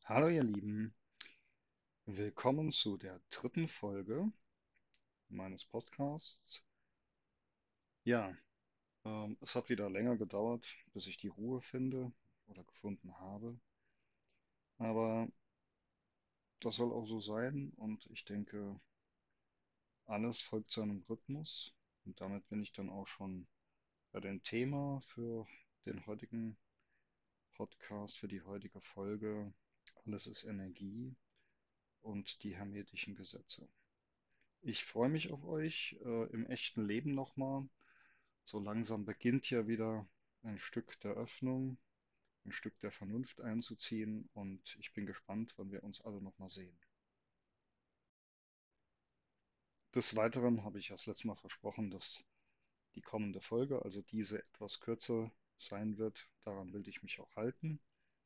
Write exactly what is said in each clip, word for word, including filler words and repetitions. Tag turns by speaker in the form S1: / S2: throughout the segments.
S1: Hallo ihr Lieben, willkommen zu der dritten Folge meines Podcasts. Ja, ähm, es hat wieder länger gedauert, bis ich die Ruhe finde oder gefunden habe, aber das soll auch so sein und ich denke, alles folgt seinem Rhythmus und damit bin ich dann auch schon bei dem Thema für den heutigen Podcast, für die heutige Folge. Alles ist Energie und die hermetischen Gesetze. Ich freue mich auf euch äh, im echten Leben nochmal. So langsam beginnt ja wieder ein Stück der Öffnung, ein Stück der Vernunft einzuziehen und ich bin gespannt, wann wir uns alle nochmal sehen. Des Weiteren habe ich ja das letzte Mal versprochen, dass die kommende Folge, also diese etwas kürzer sein wird. Daran will ich mich auch halten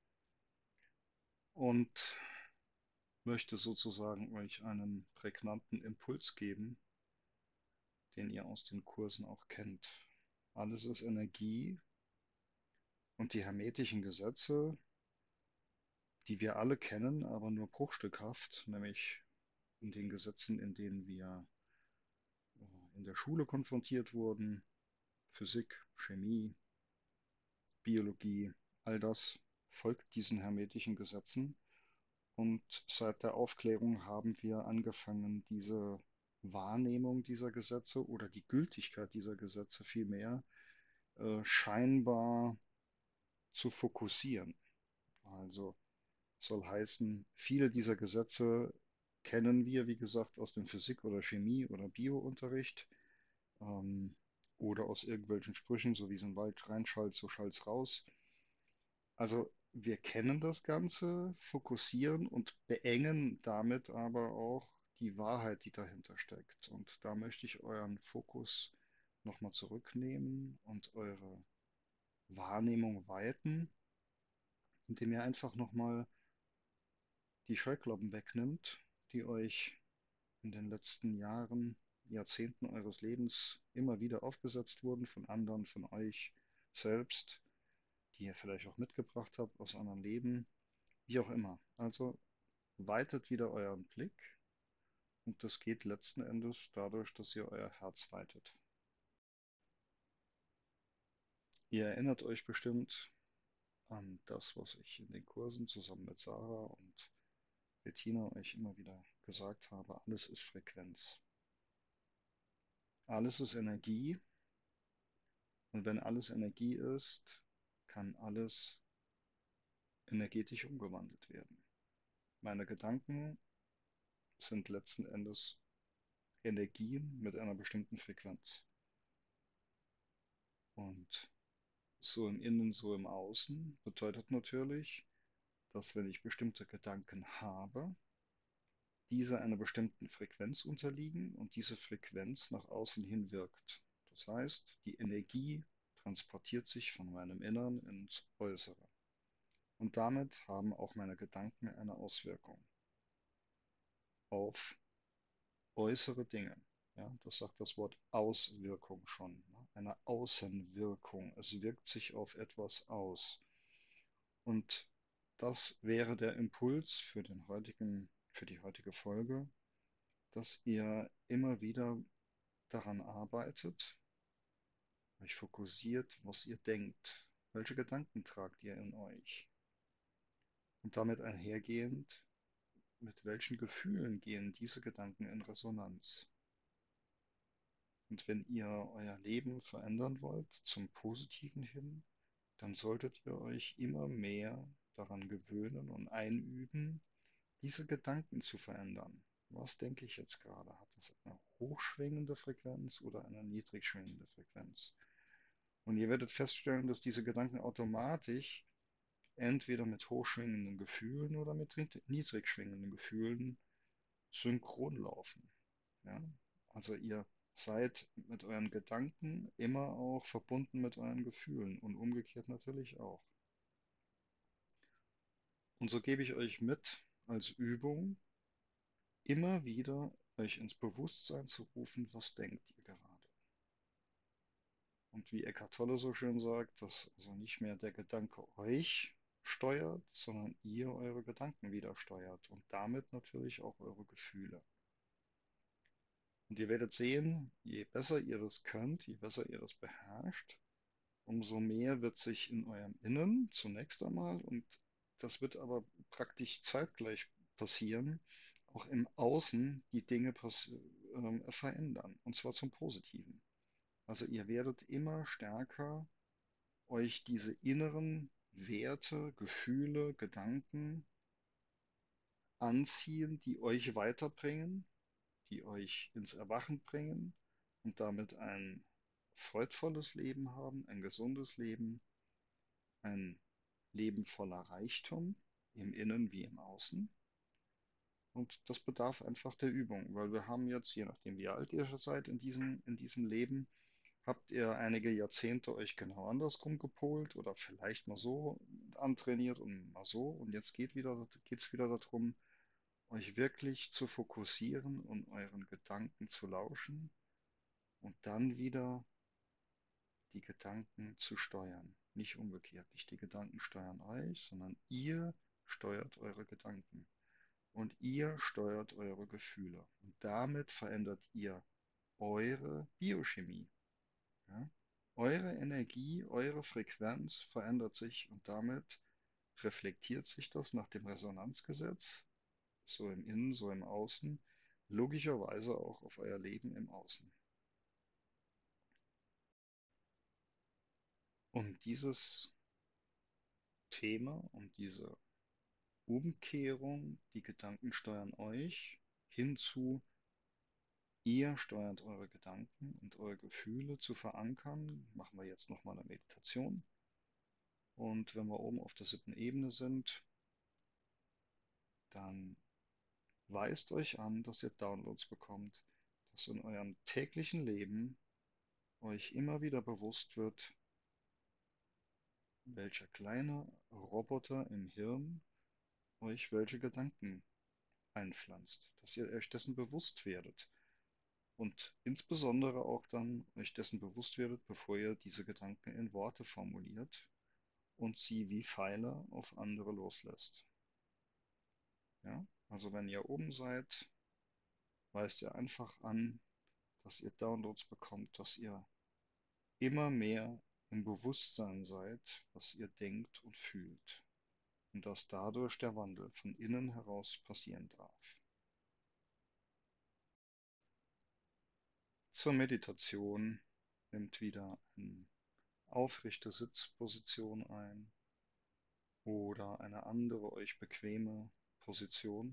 S1: und möchte sozusagen euch einen prägnanten Impuls geben, den ihr aus den Kursen auch kennt. Alles ist Energie und die hermetischen Gesetze, die wir alle kennen, aber nur bruchstückhaft, nämlich in den Gesetzen, in denen wir äh, in der Schule konfrontiert wurden, Physik, Chemie, Biologie, all das folgt diesen hermetischen Gesetzen. Und seit der Aufklärung haben wir angefangen, diese Wahrnehmung dieser Gesetze oder die Gültigkeit dieser Gesetze vielmehr äh, scheinbar zu fokussieren. Also soll heißen, viele dieser Gesetze kennen wir, wie gesagt, aus dem Physik- oder Chemie- oder Biounterricht ähm, oder aus irgendwelchen Sprüchen, so wie es im Wald reinschallt, so schallt's raus. Also wir kennen das Ganze, fokussieren und beengen damit aber auch die Wahrheit, die dahinter steckt. Und da möchte ich euren Fokus nochmal zurücknehmen und eure Wahrnehmung weiten, indem ihr einfach nochmal die Scheuklappen wegnimmt, die euch in den letzten Jahren, Jahrzehnten eures Lebens immer wieder aufgesetzt wurden von anderen, von euch selbst, die ihr vielleicht auch mitgebracht habt aus anderen Leben, wie auch immer. Also weitet wieder euren Blick und das geht letzten Endes dadurch, dass ihr euer Herz weitet. Ihr erinnert euch bestimmt an das, was ich in den Kursen zusammen mit Sarah und Bettina euch immer wieder gesagt habe. Alles ist Frequenz. Alles ist Energie. Und wenn alles Energie ist, kann alles energetisch umgewandelt werden. Meine Gedanken sind letzten Endes Energien mit einer bestimmten Frequenz. Und so im Innen, so im Außen bedeutet natürlich, dass wenn ich bestimmte Gedanken habe, diese einer bestimmten Frequenz unterliegen und diese Frequenz nach außen hin wirkt. Das heißt, die Energie transportiert sich von meinem Innern ins Äußere. Und damit haben auch meine Gedanken eine Auswirkung auf äußere Dinge. Ja, das sagt das Wort Auswirkung schon. Ne? Eine Außenwirkung. Es wirkt sich auf etwas aus. Und das wäre der Impuls für den heutigen, für die heutige Folge, dass ihr immer wieder daran arbeitet, euch fokussiert, was ihr denkt. Welche Gedanken tragt ihr in euch? Und damit einhergehend, mit welchen Gefühlen gehen diese Gedanken in Resonanz? Und wenn ihr euer Leben verändern wollt, zum Positiven hin, dann solltet ihr euch immer mehr daran gewöhnen und einüben, diese Gedanken zu verändern. Was denke ich jetzt gerade? Hat es eine hochschwingende Frequenz oder eine niedrig schwingende Frequenz? Und ihr werdet feststellen, dass diese Gedanken automatisch entweder mit hochschwingenden Gefühlen oder mit niedrig schwingenden Gefühlen synchron laufen. Ja? Also ihr seid mit euren Gedanken immer auch verbunden mit euren Gefühlen und umgekehrt natürlich auch. Und so gebe ich euch mit als Übung, immer wieder euch ins Bewusstsein zu rufen, was denkt ihr gerade. Und wie Eckhart Tolle so schön sagt, dass also nicht mehr der Gedanke euch steuert, sondern ihr eure Gedanken wieder steuert und damit natürlich auch eure Gefühle. Und ihr werdet sehen, je besser ihr das könnt, je besser ihr das beherrscht, umso mehr wird sich in eurem Innen zunächst einmal, und das wird aber praktisch zeitgleich passieren, auch im Außen die Dinge pass ähm, verändern, und zwar zum Positiven. Also ihr werdet immer stärker euch diese inneren Werte, Gefühle, Gedanken anziehen, die euch weiterbringen, die euch ins Erwachen bringen und damit ein freudvolles Leben haben, ein gesundes Leben, ein Leben voller Reichtum, im Innen wie im Außen. Und das bedarf einfach der Übung, weil wir haben jetzt, je nachdem wie alt ihr schon seid in diesem, in diesem Leben, habt ihr einige Jahrzehnte euch genau andersrum gepolt oder vielleicht mal so antrainiert und mal so. Und jetzt geht wieder, geht's wieder darum, euch wirklich zu fokussieren und euren Gedanken zu lauschen und dann wieder die Gedanken zu steuern. Nicht umgekehrt, nicht die Gedanken steuern euch, sondern ihr steuert eure Gedanken und ihr steuert eure Gefühle. Und damit verändert ihr eure Biochemie. Ja? Eure Energie, eure Frequenz verändert sich und damit reflektiert sich das nach dem Resonanzgesetz, so im Innen, so im Außen, logischerweise auch auf euer Leben im Außen. Und dieses Thema und diese Umkehrung, die Gedanken steuern euch, hinzu, ihr steuert eure Gedanken und eure Gefühle zu verankern, machen wir jetzt nochmal eine Meditation. Und wenn wir oben auf der siebten Ebene sind, dann weist euch an, dass ihr Downloads bekommt, dass in eurem täglichen Leben euch immer wieder bewusst wird, welcher kleine Roboter im Hirn euch welche Gedanken einpflanzt, dass ihr euch dessen bewusst werdet und insbesondere auch dann euch dessen bewusst werdet, bevor ihr diese Gedanken in Worte formuliert und sie wie Pfeile auf andere loslässt. Ja? Also wenn ihr oben seid, weist ihr einfach an, dass ihr Downloads bekommt, dass ihr immer mehr im Bewusstsein seid, was ihr denkt und fühlt und dass dadurch der Wandel von innen heraus passieren darf. Zur Meditation nimmt wieder eine aufrechte Sitzposition ein oder eine andere euch bequeme Position.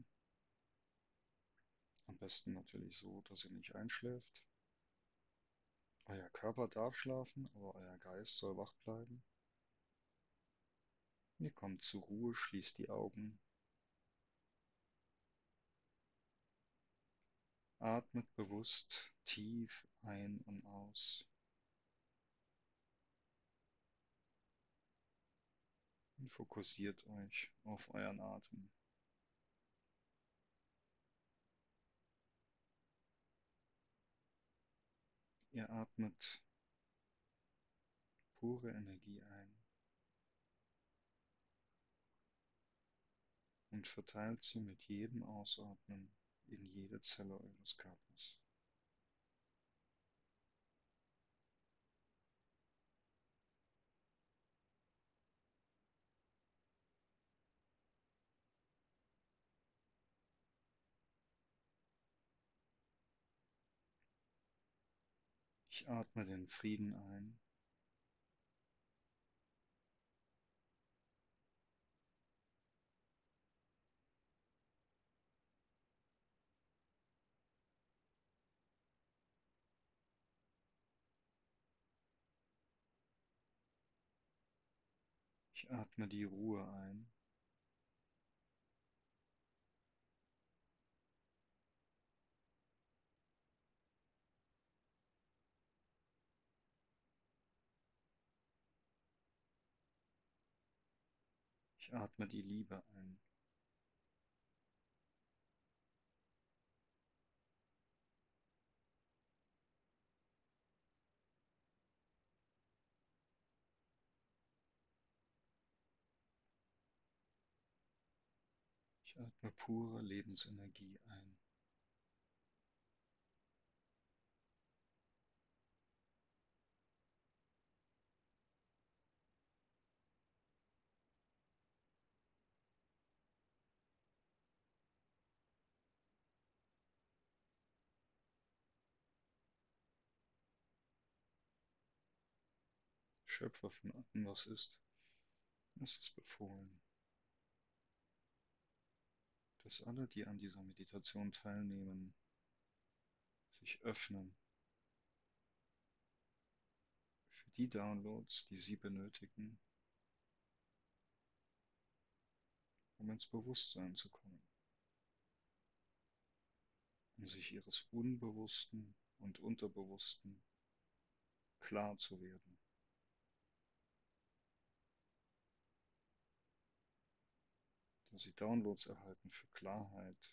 S1: Am besten natürlich so, dass ihr nicht einschläft. Euer Körper darf schlafen, aber euer Geist soll wach bleiben. Ihr kommt zur Ruhe, schließt die Augen, atmet bewusst tief ein und aus und fokussiert euch auf euren Atem. Ihr atmet pure Energie ein und verteilt sie mit jedem Ausatmen in jede Zelle eures Körpers. Ich atme den Frieden ein. Ich atme die Ruhe ein. Ich atme die Liebe ein. Ich atme pure Lebensenergie ein. Schöpfer von allem, was ist. Es ist befohlen, dass alle, die an dieser Meditation teilnehmen, sich öffnen für die Downloads, die sie benötigen, um ins Bewusstsein zu kommen, um sich ihres Unbewussten und Unterbewussten klar zu werden, dass sie Downloads erhalten für Klarheit,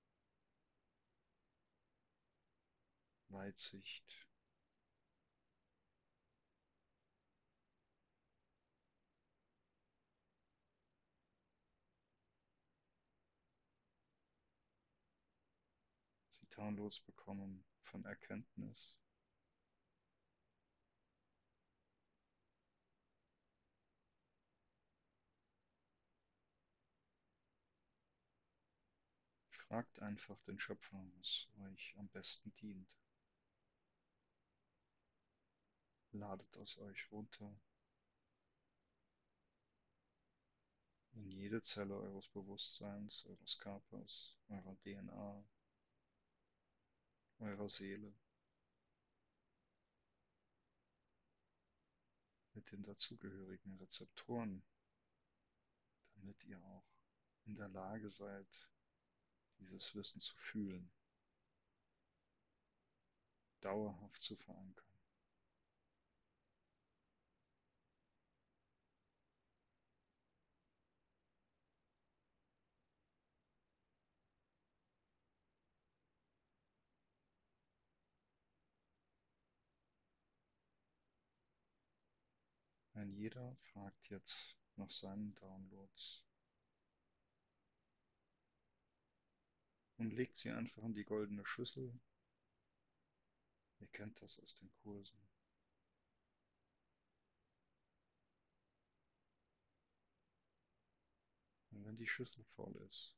S1: Weitsicht, sie Downloads bekommen von Erkenntnis, fragt einfach den Schöpfer, was euch am besten dient. Ladet es euch runter in jede Zelle eures Bewusstseins, eures Körpers, eurer D N A, eurer Seele, mit den dazugehörigen Rezeptoren, damit ihr auch in der Lage seid, dieses Wissen zu fühlen, dauerhaft zu verankern. Ein jeder fragt jetzt nach seinen Downloads und legt sie einfach in die goldene Schüssel. Ihr kennt das aus den Kursen. Und wenn die Schüssel voll ist,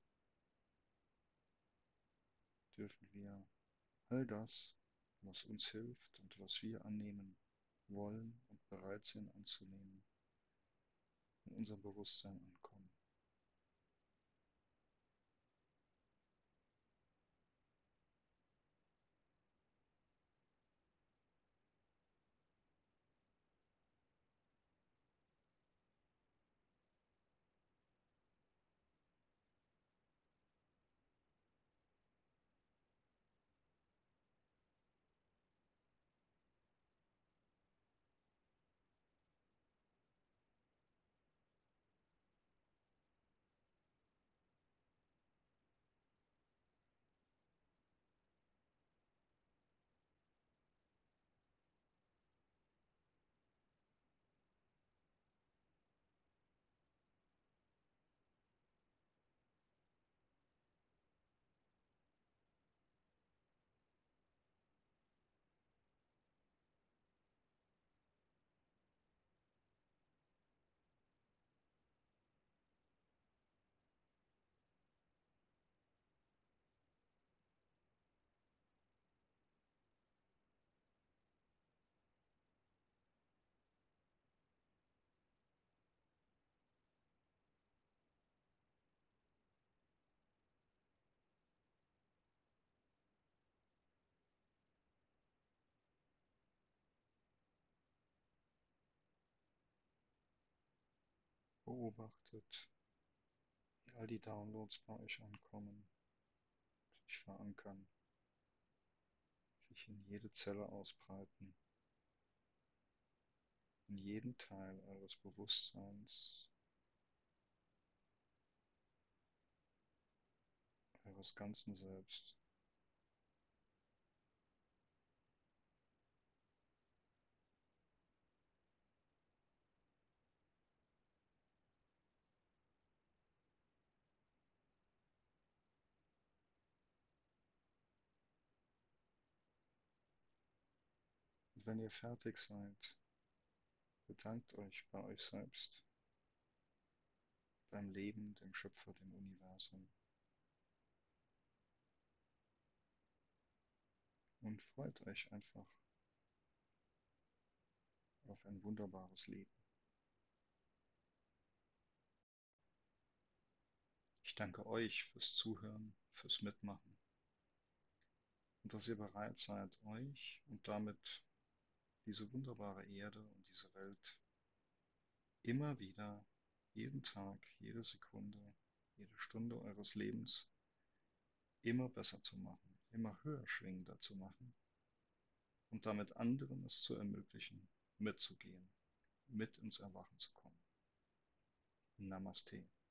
S1: dürfen wir all das, was uns hilft und was wir annehmen wollen und bereit sind anzunehmen, in unserem Bewusstsein ankommen. Beobachtet, wie all die Downloads bei euch ankommen, sich verankern, sich in jede Zelle ausbreiten, in jeden Teil eures Bewusstseins, eures ganzen Selbst. Und wenn ihr fertig seid, bedankt euch bei euch selbst, beim Leben, dem Schöpfer, dem Universum und freut euch einfach auf ein wunderbares Leben. Ich danke euch fürs Zuhören, fürs Mitmachen und dass ihr bereit seid, euch und damit diese wunderbare Erde und diese Welt immer wieder, jeden Tag, jede Sekunde, jede Stunde eures Lebens immer besser zu machen, immer höher schwingender zu machen und damit anderen es zu ermöglichen, mitzugehen, mit ins Erwachen zu kommen. Namaste.